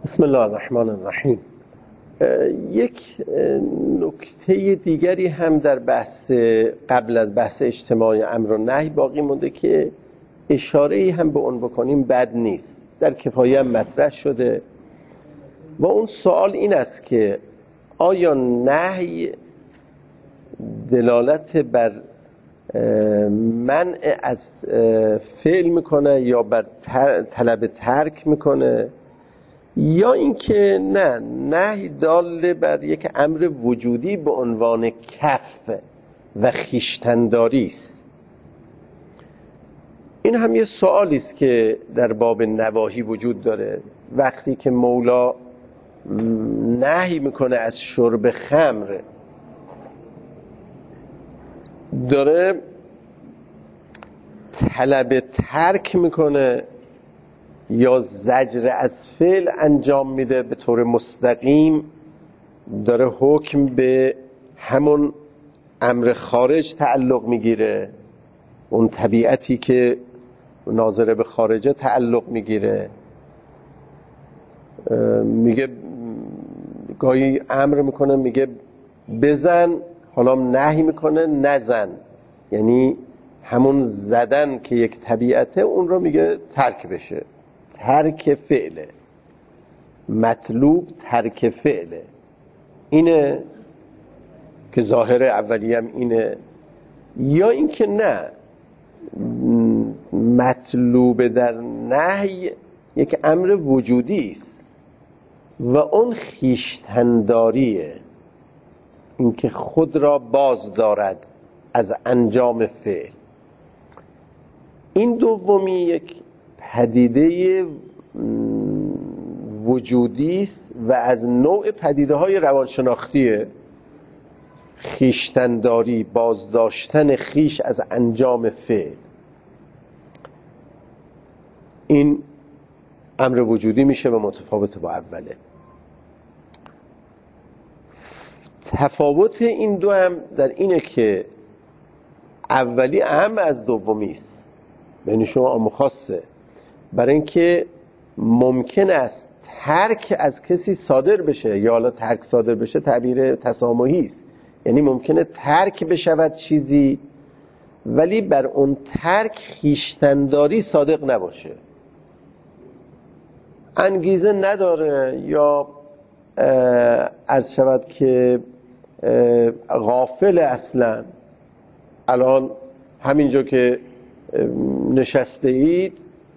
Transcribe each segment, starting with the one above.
بسم الله الرحمن الرحیم. یک نکته دیگری هم در بحث قبل از بحث اجتماع امر و نهی باقی مونده که اشاره‌ای هم به اون بکنیم بد نیست، در کفایه هم مطرح شده و اون سوال این است که آیا نهی دلالت بر منع از فعل میکنه یا بر طلب ترک میکنه، یا اینکه نه، نهی دال بر یک امر وجودی به عنوان کف و خویشتن‌داری است. این هم یه سوالی است که در باب نواهی وجود داره. وقتی که مولا نهی میکنه از شرب خمر، داره طلب ترک میکنه یا زجر از فعل انجام میده؟ به طور مستقیم داره حکم به همون امر خارج تعلق میگیره، اون طبیعتی که ناظر به خارجه تعلق میگیره. میگه گاهی امر میکنه میگه بزن، حالا نهی میکنه نزن، یعنی همون زدن که یک طبیعته اون رو میگه ترک بشه. ترک فعله، مطلوب ترک فعله. اینه که ظاهر اولی هم اینه. یا اینکه نه، مطلوب در نهی یک امر وجودی است و اون خویشتن‌داریه، اینکه خود را باز دارد از انجام فعل. این دومی یک پدیده وجودی است و از نوع پدیده های روانشناختیه. خویشتن‌داری، بازداشتن خویش از انجام فعل، این امر وجودی میشه و متفاوت با اوله. تفاوت این دو هم در اینه که اولی اهم از دومی است، بین شما عام و خاصه. برای اینکه ممکن است ترک از کسی صادر بشه، یا حالا ترک صادر بشه تعبیر تسامحی است، یعنی ممکنه ترک بشود چیزی ولی بر اون ترک خویشتن‌داری صادق نباشه، انگیزه نداره، یا عرض شود که غافل. اصلا الان همینجا که نشسته اید،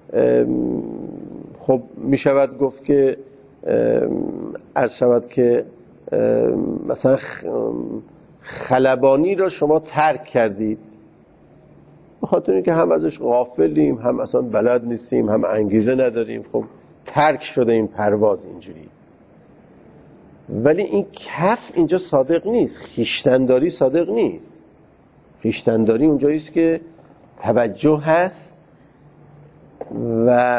خب می شود گفت که عرض شود که مثلا خلبانی را شما ترک کردید، به خاطر اینکه هم ازش غافلیم، هم اصلا بلد نیستیم، هم انگیزه نداریم. خب ترک شده این پرواز اینجوری. ولی این کف اینجا صادق نیست، خویشتن‌داری صادق نیست. خویشتن‌داری اونجایی است که توجه هست و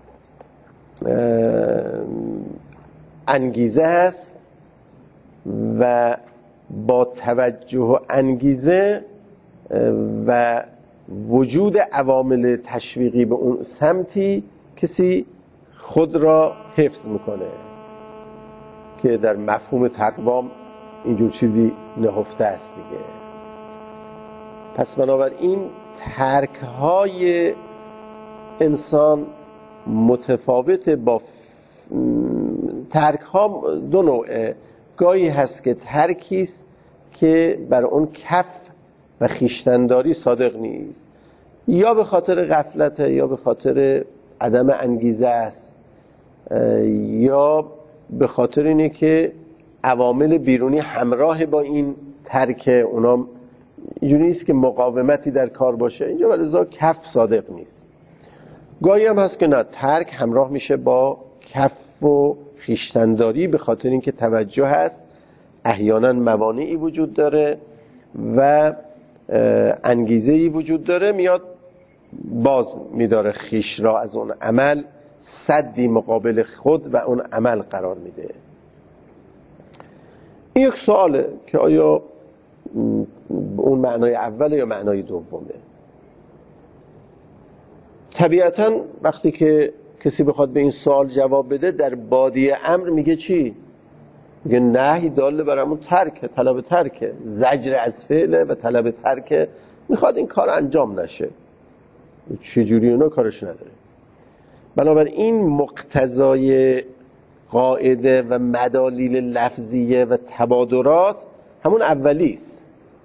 انگیزه هست و با توجه و انگیزه و وجود عوامل تشویقی به اون سمتی کسی خود را حفظ میکنه، که در مفهوم تقوام اینجور چیزی نهفته است دیگه. پس بنابراین ترک های انسان متفاوت با ترک ها دو نوعه. گاهی هست که ترکی است که بر اون کف و خویشتن‌داری صادق نیست، یا به خاطر غفلت، یا به خاطر عدم انگیزه است، یا به خاطر اینه که عوامل بیرونی همراه با این ترک اونام اینجوری نیست که مقاومتی در کار باشه اینجا، ولی ازا کف صادق نیست. گاهی هم هست که نه، ترک همراه میشه با کف و خویشتن‌داری، به خاطر اینکه توجه هست، احیانا موانعی وجود داره و انگیزه‌ای وجود داره، میاد باز میداره خویش را از اون عمل، سدی مقابل خود و اون عمل قرار میده. این یک سواله که آیا اون معنای اوله یا معنای دومه. طبیعتاً وقتی که کسی بخواد به این سوال جواب بده در بادیه امر میگه چی؟ میگه نهی داله بر همون ترکه، طلب ترکه، زجر از فعله و طلب ترکه، میخواد این کار انجام نشه. چجوری اونا کارش نداره. بنابراین مقتضای قاعده و مدالیل لفظیه و تبادرات همون اولیست.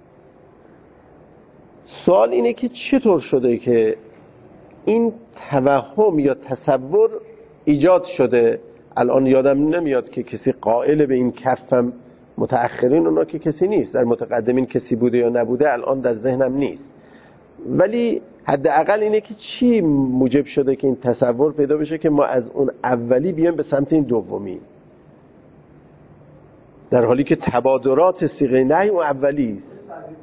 سوال اینه که چطور شده که این توهم یا تصور ایجاد شده. الان یادم نمیاد که کسی قائل به این کفم، متأخرین اونا که کسی نیست، در متقدمین کسی بوده یا نبوده الان در ذهنم نیست، ولی حداقل اینه که چی موجب شده که این تصور پیدا بشه که ما از اون اولی بیایم به سمت این دومی، در حالی که تبادرات صیغه نهی اون اولی است.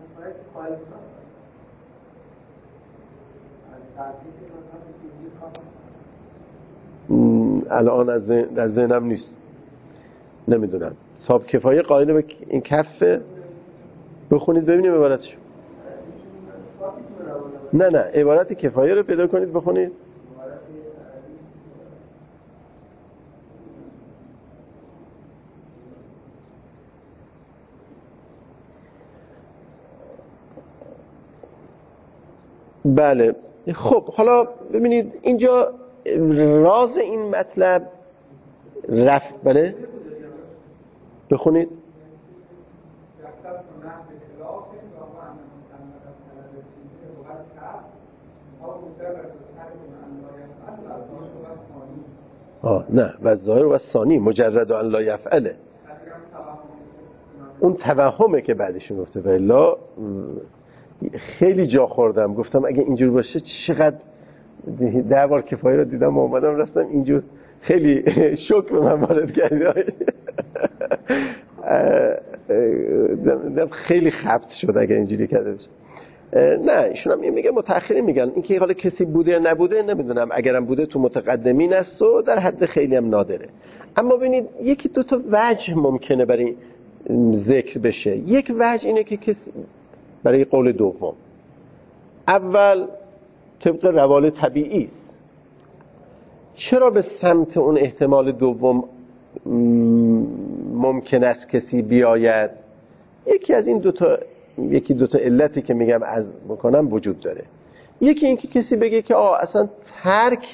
الان در ذهنم نیست، نمیدونم. صاحب کفایه قائل به این کفه؟ بخونید ببینیم عبارتشو. نه عبارت کفایه رو پیدا کنید بخونید. بله خب حالا ببینید اینجا راز این مطلب رفت. بله بخونید. نه و ظاهر و ثانی مجرد ان لا یفعله، اون توهمه که بعدش گفته. والا خیلی جا خوردم، گفتم اگه اینجور باشه چقدر 10 بار کفایه رو دیدم و اومدم رفتم اینجور، خیلی شوک به من وارد کردید. خیلی خبط شد اگه اینجوری کرده بشه. نه ایشون هم میگه متأخرین میگن اینکه حالا کسی بوده یا نبوده نمیدونم، اگرم بوده تو متقدمین است و در حد خیلی هم نادره. اما ببینید یکی دو تا وجه ممکنه برای ذکر بشه. یک وجه اینه که کسی برای قول دوم، اول طبق روال طبیعی است. چرا به سمت اون احتمال دوم ممکن است کسی بیاید؟ یکی از این دو تا علتی که میگم عرض میکنم وجود داره. یکی این که کسی بگه که اصلا ترک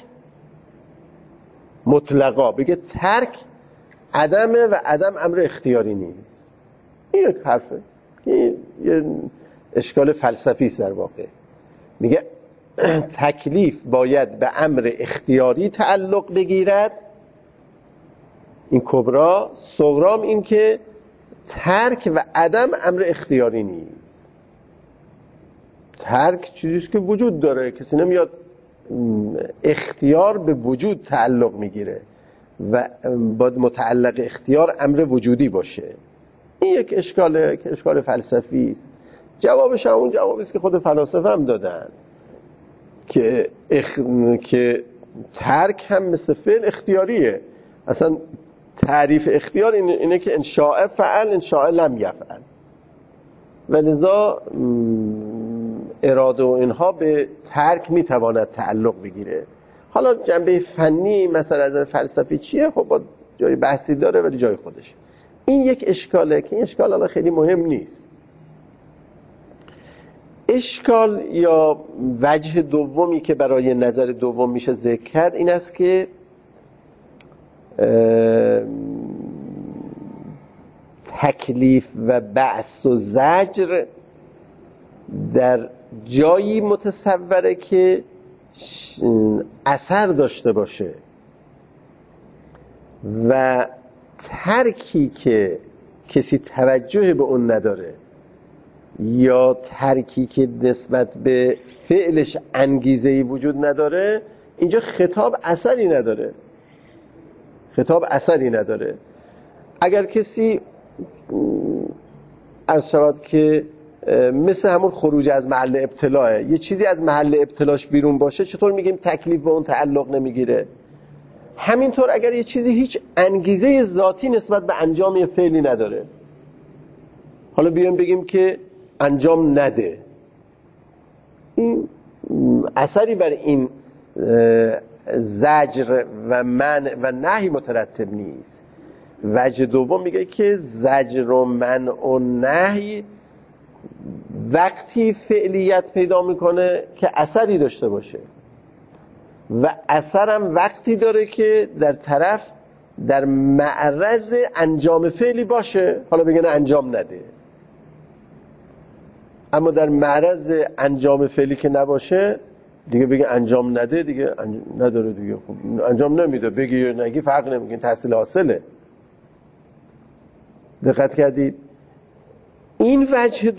مطلقا، بگه ترک عدمه و عدم امر اختیاری نیست. این یک حرفه، این یه اشکال فلسفی است در واقع. میگه تکلیف باید به امر اختیاری تعلق بگیرد، این کبرا. صغرام این که ترک و عدم امر اختیاری نیست. ترک چیزیست که وجود داره، کسی نمیاد اختیار به وجود تعلق میگیره و باید متعلق اختیار امر وجودی باشه. این یک اشکاله که اشکال فلسفی است. جوابش همون جوابی است که خود فلاسفه هم دادن که ترک هم مثل فعل اختیاریه. اصلا تعریف اختیار اینه که ان شاء فعل ان شاء لم یفعل، ولذا اراده و اینها به ترک میتواند تعلق بگیره. حالا جنبه فنی مثلا از فلسفی چیه؟ خب با جای بحثی داره ولی جای خودش. این یک اشکاله که این اشکال الان خیلی مهم نیست. اشکال یا وجه دومی که برای نظر دوم میشه ذکر کرد این است که تکلیف و بعث و زجر در جایی متصوره که اثر داشته باشه و ترکی که کسی توجه به اون نداره یا ترکی که نسبت به فعلش انگیزه‌ای وجود نداره، اینجا خطاب اثری نداره. اگر کسی عرض شود که مثل همون خروج از محل ابتلاه، یه چیزی از محل ابتلاش بیرون باشه، چطور میگیم تکلیف به اون تعلق نمیگیره؟ همینطور اگر یه چیزی هیچ انگیزه ذاتی نسبت به انجام یه فعلی نداره، حالا بیایم بگیم که انجام نده، این اثری بر این زجر و منع و نهی مترتب نیست. وجه دوم میگه که زجر و منع و نهی وقتی فعلیت پیدا میکنه که اثری داشته باشه و اثرم وقتی داره که در طرف در معرض انجام فعلی باشه، حالا بگن انجام نده. اما در معرض انجام فعلی که نباشه دیگه بگه انجام نده، دیگه نداره دیگه. خب انجام نمیده، بگی یا نگی فرق نمیکنه، تحصیل حاصله. دقت کردید؟ این وجه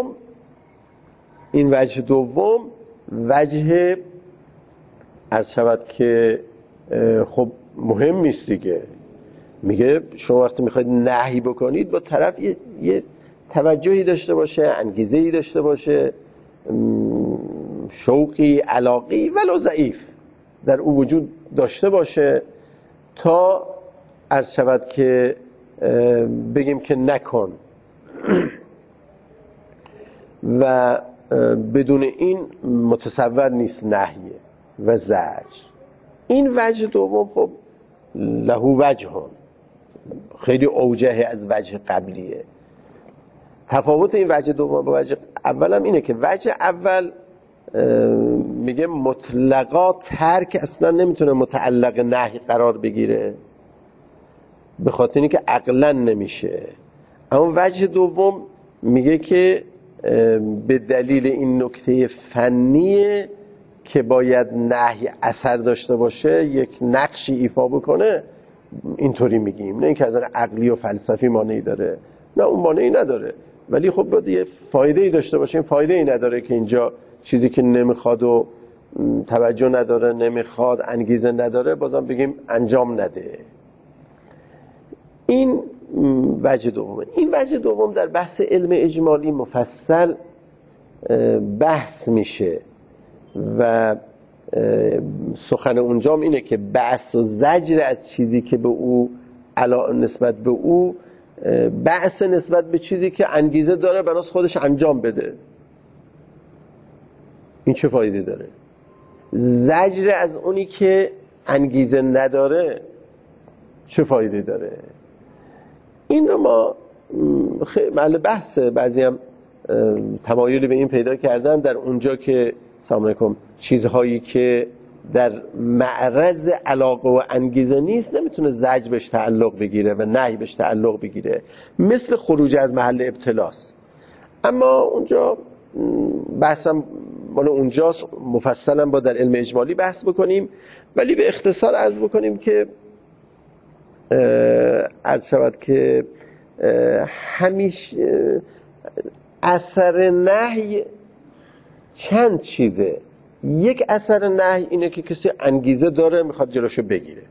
دوم وجه عرض شود که خب مهم نیست دیگه. میگه شما وقتی میخواید نهی بکنید با طرف یه توجهی داشته باشه، انگیزه‌ای داشته باشه، شوقی، علاقی ولو ضعیف در او وجود داشته باشه تا عرض شود که بگیم که نکن و بدون این متصور نیست نهیه و زجر. این وجه دوم خب له وجهان، خیلی اوجه از وجه قبلیه. تفاوت این وجه دوم با وجه اول هم اینه که وجه اول میگه مطلقا ترک اصلا نمیتونه متعلق نهی قرار بگیره، به خاطر اینکه عقلا نمیشه. اما وجه دوم میگه که به دلیل این نکته فنیه که باید نهی اثر داشته باشه، یک نقشی ایفا بکنه، اینطوری میگیم. نه اینکه از نظر عقلی و فلسفی مانعی داره، نه اون مانعی نداره، ولی خب باید یه فایده‌ای داشته باشه. این فایده‌ای نداره که اینجا چیزی که نمیخواد و توجه نداره، نمیخواد، انگیزه نداره، بازم بگیم انجام نده. این وجه دومه. این وجه دوم در بحث علم اجمالی مفصل بحث میشه و سخن اونجام اینه که بحث و زجر از چیزی که به او نسبت به او بحث نسبت به چیزی که انگیزه داره بناس خودش انجام بده. این چه فایده داره؟ زجر از اونی که انگیزه نداره چه فایده داره؟ این رو ما محل بحثه. بعضی هم تمایلی به این پیدا کردن در اونجا که سلام علیکم چیزهایی که در معرض علاقه و انگیزه نیست نمیتونه زجر بهش تعلق بگیره و نهی بهش تعلق بگیره، مثل خروج از محل ابتلاست. اما اونجا بحثم مال اونجاست، مفصلا با در علم اجمالی بحث بکنیم، ولی به اختصار عرض بکنیم که عرض شود که همیشه اثر نهی چند چیزه. یک اثر نهی اینه که کسی انگیزه داره میخواد جلوشو بگیره.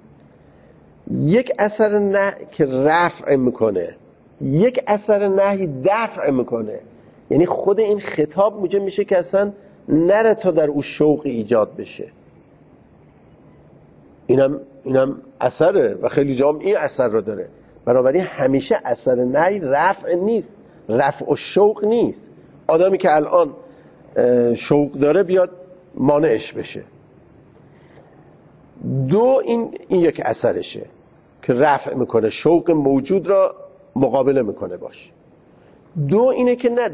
یک اثر نهی که رفع میکنه. یک اثر نهی دفع میکنه. یعنی خود این خطاب موجب میشه که اصلا نره تا در او شوق ایجاد بشه. اینم اثره و خیلی جام این اثر رو داره. بنابراین همیشه اثر نهی رفع نیست، رفع و شوق نیست. آدمی که الان شوق داره بیاد مانعش بشه. دو این یک اثرشه که رفع میکنه، شوق موجود را مقابله میکنه باش. دو اینه که نه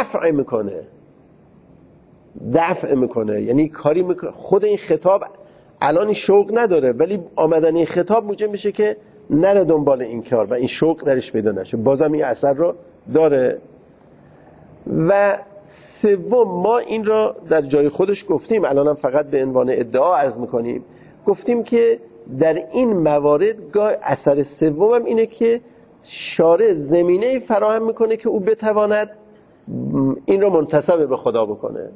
دفع میکنه، یعنی کاری میکنه. خود این خطاب الان شوق نداره ولی آمدن این خطاب موجب میشه که نره دنبال این کار و این شوق درش پیدا نشه، بازم این اثر رو داره. و سوم ما این را در جای خودش گفتیم، الان هم فقط به عنوان ادعا عرض میکنیم، گفتیم که در این موارد گاه اثر سوم هم اینه که شارع زمینه فراهم میکنه که او بتواند این رو منتسب به خدا بکنه.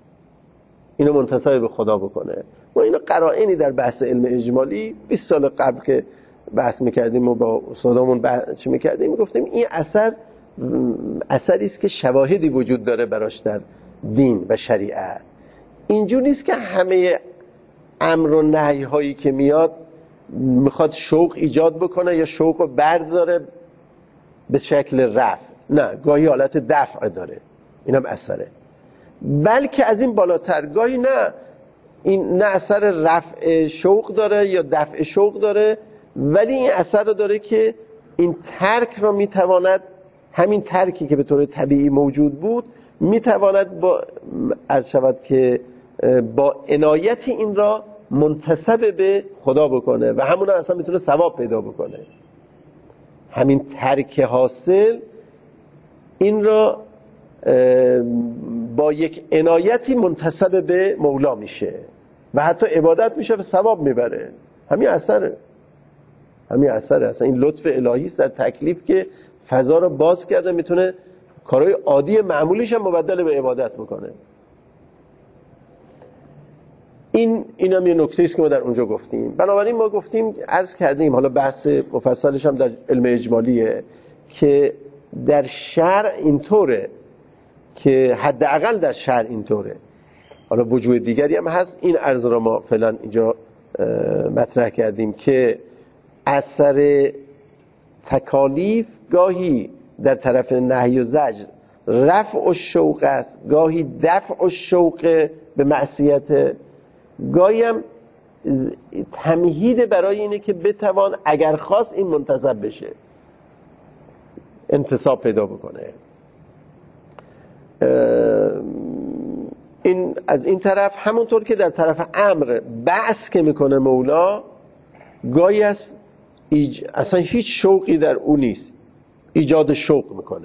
ما اینو قرائنی در بحث علم اجمالی 20 سال قبل که بحث میکردیم و با استادامون بحث میکردیم میگفتیم این اثری است که شواهدی وجود داره براش در دین و شریعت. اینجور نیست که همه امر و نهی هایی که میاد میخواد شوق ایجاد بکنه یا شوق رو برداره به شکل رفع، نه، گاهی حالت دفع داره، اینم اثره. بلکه از این بالاتر گاهی نه، این نه اثر رفع شوق داره یا دفع شوق داره، ولی این اثر رو داره که این ترک رو میتواند، همین ترکی که به طور طبیعی موجود بود، میتواند با عرض شود که با عنایت این را منتسب به خدا بکنه و همون اصلا میتونه ثواب پیدا بکنه. همین ترک حاصل این را با یک عنایتی منتسب به مولا میشه و حتی عبادت میشه و ثواب میبره. همین اثره اصلا این لطف الهی است در تکلیف که فضا رو باز کرده، میتونه کارهای عادی معمولیش هم مبدل به عبادت بکنه. این هم یه نکته است که ما در اونجا گفتیم. بنابراین ما گفتیم، عرض کردیم، حالا بحث مفصلش هم در علم اجمالیه که در شرع اینطوره، که حداقل در شرع اینطوره. حالا وجوه دیگری هم هست، این عرض را ما فعلا اینجا مطرح کردیم که اثر تکالیف گاهی در طرف نهی و زجر رفع الشوق است، گاهی دفع الشوق به معصیت، گاهی هم تمهید برای اینه که بتوان اگر خواست این منتسب بشه، انتساب پیدا بکنه. این از این طرف، همونطور که در طرف امر بعث که میکنه مولا، گاهی از اصلا هیچ شوقی در اون نیست، ایجاد شوق میکنه.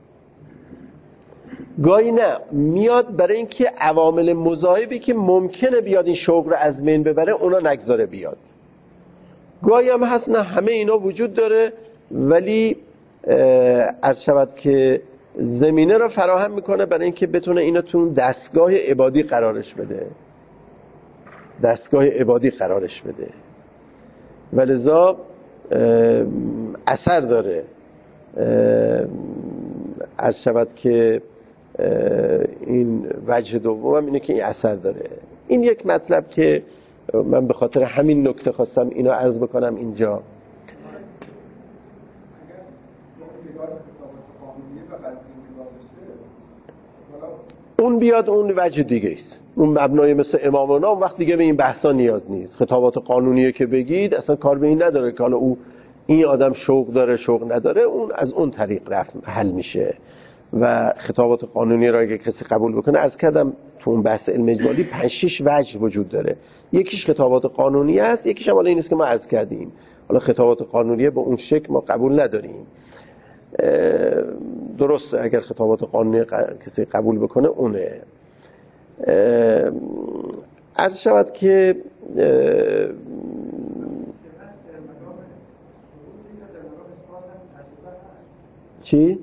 گاهی نه، میاد برای اینکه عوامل مذاهبی که ممکنه بیاد این شوق رو از بین ببره اونا نگذاره بیاد. گاهی هم هست نه، همه اینا وجود داره ولی عرض شود که زمینه رو فراهم میکنه برای اینکه بتونه اینو تو دستگاه عبادی قرارش بده، ولذا اثر داره. عرض شود که این وجه دوم اینه که این اثر داره. این یک مطلب که من به خاطر همین نکته خواستم اینو عرض بکنم اینجا. اون بیاد، اون وجه دیگه است، اون مبنای مثل امامنا، اون وقت دیگه به این بحثا نیاز نیست. خطابات قانونیه که بگید اصلا کار به این نداره که حالا این آدم شوق داره شوق نداره، اون از اون طریق حل میشه. و خطابات قانونی را اگه کسی قبول بکنه، از کردم تو اون بحث علم اجمالی 5-6 وجه وجود داره. یکیش خطابات قانونی است، یکیش هم حالا این است که ما عرض کردیم. حالا خطابات قانونیه به اون شکل ما قبول نداریم. درسته اگر خطابات قانونی کسی قبول بکنه اونه. عرض شود که چی؟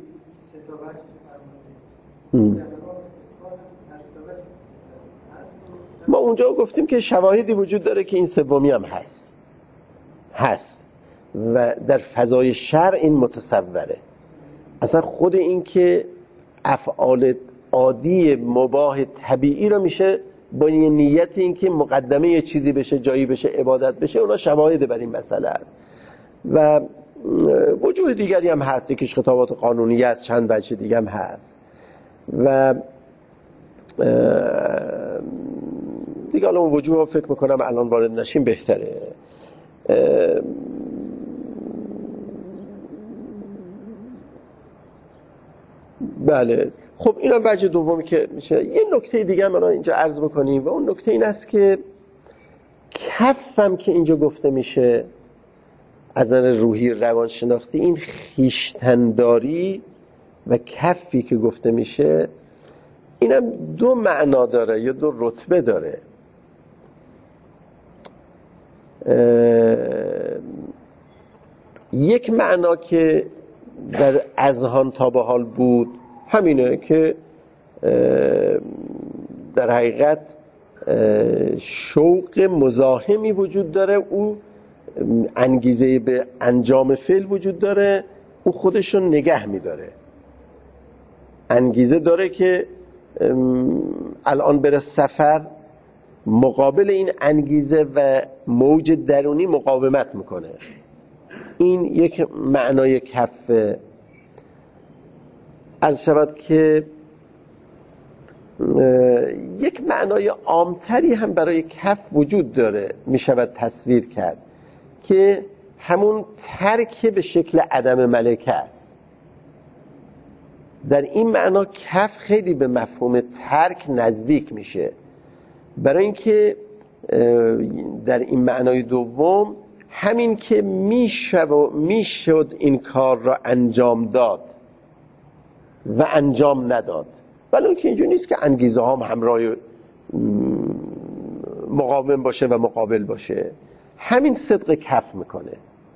ما اونجا گفتیم که شواهدی وجود داره که این سومی هم هست و در فضای شرع این متصوره. اصلا خود این که افعال عادی مباح طبیعی رو میشه با این نیت این که مقدمه یه چیزی بشه، جایی بشه، عبادت بشه، اونا شواهد بر این مسئله است. و وجوه دیگری هم هست، یکیش خطابات قانونی است، چند وجه دیگه هم هست و دیگه الان وجوه ها فکر میکنم الان وارد نشیم بهتره. بله خب اینم وجه دومی که میشه. یه نکته دیگه هم اینجا عرض بکنیم و اون نکته این است که کفم که اینجا گفته میشه از نظر روحی روانشناختی، این خویشتنداری و کفی که گفته میشه اینم دو معنا داره یا دو رتبه داره. یک معنا که در اذهان تا به حال بود همینه که در حقیقت شوق مزاحمی وجود داره، او انگیزه به انجام فعل وجود داره، او خودش رو نگه میداره، انگیزه داره که الان بره سفر، مقابل این انگیزه و موج درونی مقاومت میکنه. این یک معنای کفه. عرض شود که یک معنای عامتری هم برای کف وجود داره، می شود تصویر کرد که همون ترک به شکل عدم ملکه است. در این معنا کف خیلی به مفهوم ترک نزدیک میشه، برای اینکه در این معنای دوم همین که میشد این کار را انجام داد و انجام نداد، ولی اون که اینجوری نیست که انگیزه هم همراه مقاوم باشه و مقابل باشه. همین صدق کف میکنه،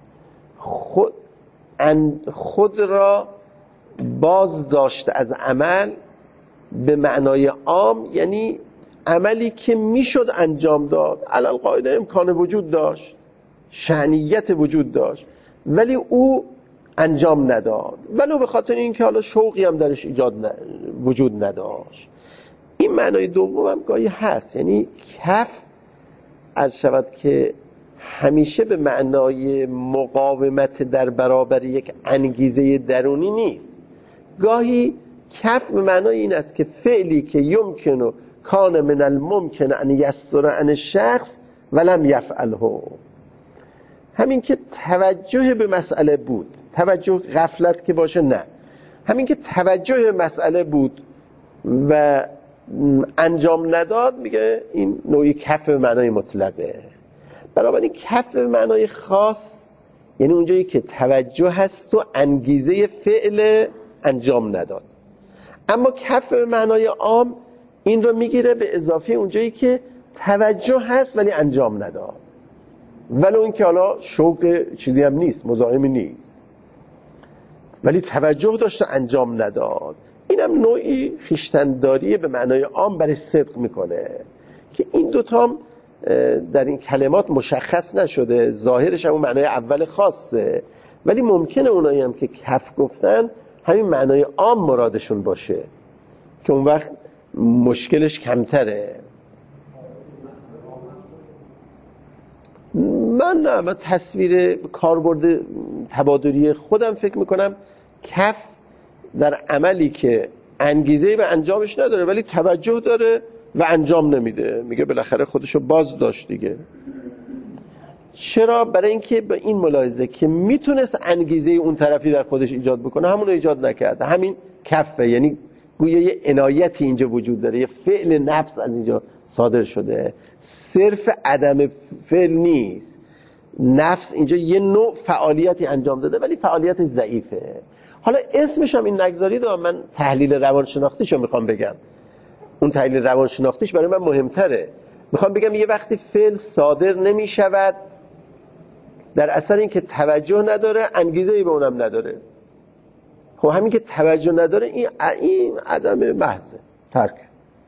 خود را باز داشت از عمل به معنای عام، یعنی عملی که میشد انجام داد، علل قاعده امکان وجود داشت، شأنیت وجود داشت، ولی او انجام نداد، ولو به خاطر اینکه حالا شوقی هم درش وجود نداشت. این معنای دوم هم گاهی هست، یعنی کف عرض شود که همیشه به معنای مقاومت در برابر یک انگیزه درونی نیست. گاهی کف به معنای این است که فعلی که یمکن و کان من الممکن ان یستر عن الشخص ولم یفعله، همین که توجه به مسئله بود، توجه غفلت که باشه نه، همین که توجه به مسئله بود و انجام نداد، میگه این نوعی کف به معنای مطلقه. بنابراین کف به معنای خاص یعنی اونجایی که توجه هست و انگیزه فعل انجام نداد. اما کف به معنای عام این رو میگیره به اضافه اونجایی که توجه هست ولی انجام نداد، ولو این که حالا شوق چیزی هم نیست، مزاحمی نیست، ولی توجه داشت و انجام نداد. اینم نوعی خویشتن‌داری به معنای عام برش صدق میکنه که این دوتام در این کلمات مشخص نشده، ظاهرش همون معنای اول خاصه، ولی ممکنه اونایی هم که کف گفتن همین معنای عام مرادشون باشه که اون وقت مشکلش کمتره. من تصویر کاربرد تبادلی خودم فکر میکنم کف در عملی که انگیزه به انجامش نداره ولی توجه داره و انجام نمیده، میگه بالاخره خودشو باز داشت دیگه. چرا؟ برای اینکه به این ملاحظه که میتونست انگیزه اون طرفی در خودش ایجاد بکنه همون رو ایجاد نکرده، همین کفه، یعنی گویا یه عنایتی اینجا وجود داره، یه فعل نفس از اینجا صادر شده، صرف عدم فعل نیست، نفس اینجا یه نوع فعالیتی انجام داده ولی فعالیتش ضعیفه. حالا اسمش هم این نگذارید، من تحلیل روانشناختیشو میخوام بگم، اون تحلیل روانشناختیش برای من مهمتره. میخوام بگم یه وقتی فعل صادر نمیشود در اثر این که توجه نداره، انگیزه‌ای به اونم نداره. خب همین که توجه نداره این عدم محضه، ترک.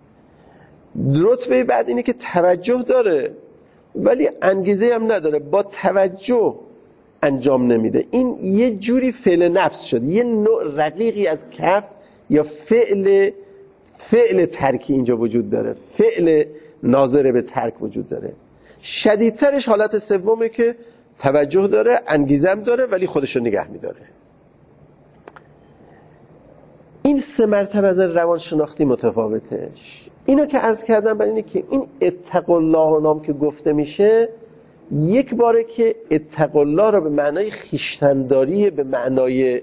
رتبه بعد اینه که توجه داره ولی انگیزه هم نداره، با توجه انجام نمیده. این یه جوری فعل نفس شد، یه نوع رقیقی از کف یا فعل ترکی اینجا وجود داره، فعل ناظر به ترک وجود داره. شدیدترش حالت سومه که توجه داره، انگیزه هم داره ولی خودشو نگه میداره. این سه مرتبه از روانشناختی متفاوته. اینو که عرض کردم برای اینه که این اتقوا الله نام که گفته میشه، یک باره که اتقوا الله رو به معنای خویشتن‌داری، به معنای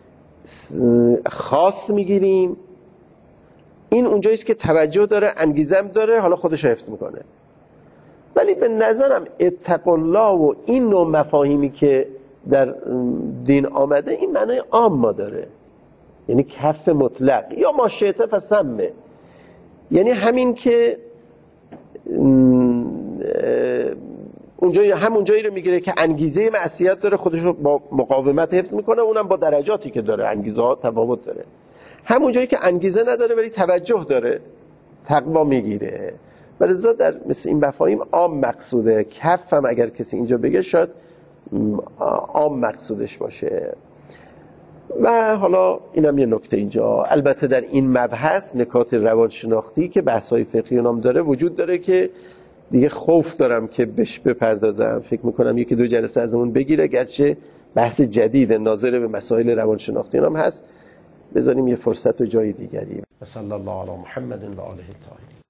خاص میگیریم، این اونجاییست که توجه داره، انگیزم داره، حالا خودش حفظ میکنه. ولی به نظرم اتقوا الله و این نوع مفاهیمی که در دین آمده این معنای عام داره، یعنی کف مطلق یا ما شئت فسمه، یعنی همین که همون جایی رو میگیره که انگیزه معصیت داره، خودش رو با مقاومت حفظ میکنه، اونم با درجاتی که داره، انگیزه ها تفاوت داره. همون جایی که انگیزه نداره ولی توجه داره، تقوا میگیره. ولذا در مثل این مفاهیم عام مقصوده. کف هم اگر کسی اینجا بگه شاید عام مقصودش باشه. و حالا اینم یه نکته اینجا، البته در این مبحث نکات روانشناختی که بحث‌های فقهی نام داره وجود داره که دیگه خوف دارم که بهش بپردازم، فکر میکنم یکی دو جلسه از اون بگیره، گرچه بحث جدید ناظر به مسائل روانشناختی نام هست، بذاریم یه فرصت و جای دیگری. صلی الله علی محمد و آله الطاهرین.